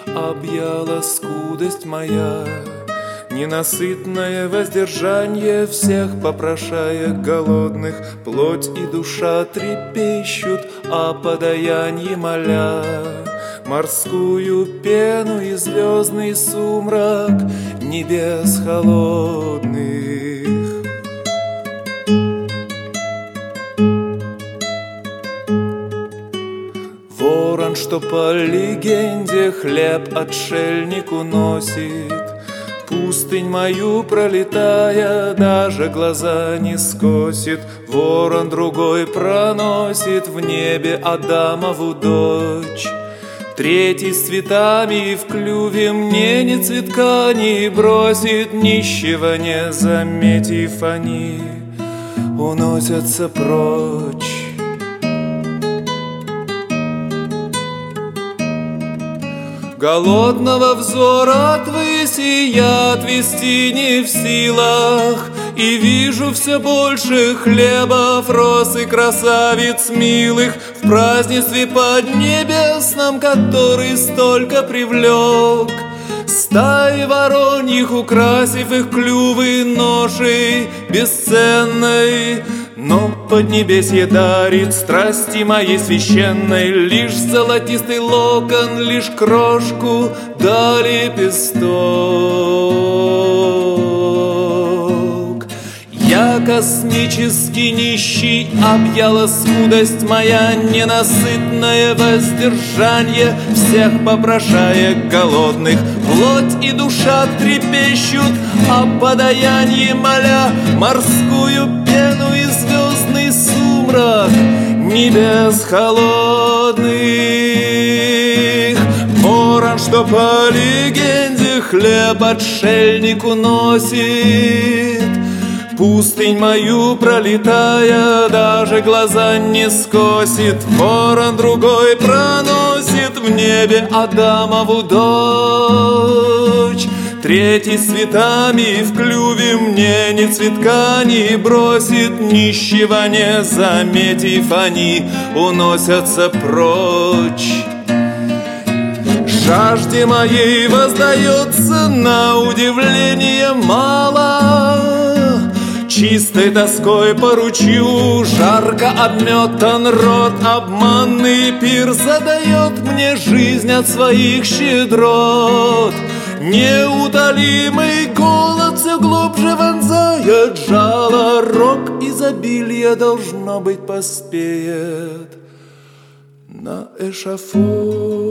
объяла скудость моя. Ненасытное воздержание всех попрошая голодных, плоть и душа трепещут о подаянии моля. Морскую пену и звездный сумрак небес холодных. Ворон, что по легенде хлеб отшельнику носит, пустынь мою пролетая, даже глаза не скосит. Ворон другой проносит в небе Адамову дочь. Третий с цветами в клюве мне ни цветка не бросит, нищего не заметив они уносятся прочь. Голодного взора отвыси я отвести не в силах, и вижу все больше хлебов, роз и красавиц милых в празднестве поднебесном, который столько привлек. Стаи вороньих, украсив их клювы ношей бесценной, но поднебесье дарит страсти моей священной лишь золотистый локон, лишь крошку да лепесток. Я космически нищий, объяла скудость моя, ненасытное воздержание всех попрошая голодных. Плоть и душа трепещут о подаянии моля. Морскую пену и звездный сумрак небес холодных. Ворон, что по легенде хлеб отшельнику носит, пустынь мою пролетая, даже глаза не скосит. Ворон другой проносит в небе Адамову дочь. Третий с цветами в клюве мне ни цветка не бросит, нищего не заметив они уносятся прочь. Жажде моей воздается на удивление мало, чистой тоской по ручью жарко обметан рот. Обманный пир задает мне жизнь от своих щедрот. Неутолимый голод все глубже вонзает жало. Рок изобилия, должно быть, поспеет на эшафот.